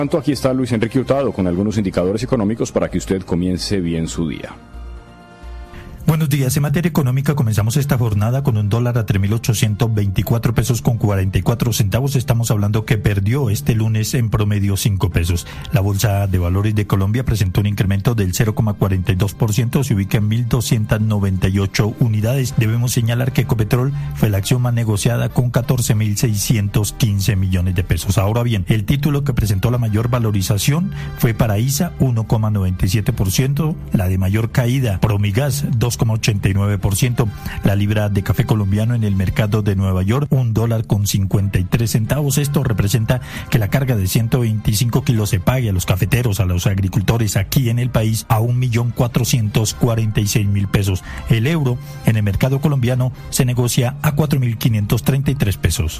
Aquí está Luis Enrique Hurtado con algunos indicadores económicos para que usted comience bien su día. Buenos días. En materia económica comenzamos esta jornada con un dólar a 3.824 pesos con 44 centavos. Estamos hablando que perdió este lunes en promedio 5 pesos. La Bolsa de Valores de Colombia presentó un incremento del 0,42%, se ubica en 1.298 unidades. Debemos señalar que Ecopetrol fue la acción más negociada con 14.615 millones de pesos. Ahora bien, el título que presentó la mayor valorización fue para ISA, 1,97%, la de mayor caída, Promigas, 2,89%, la libra de café colombiano en el mercado de Nueva York, $1.53. Esto representa que la carga de 125 kilos se pague a los cafeteros, a los agricultores aquí en el país a 1.446.000 pesos. El euro en el mercado colombiano se negocia a 4.533 pesos.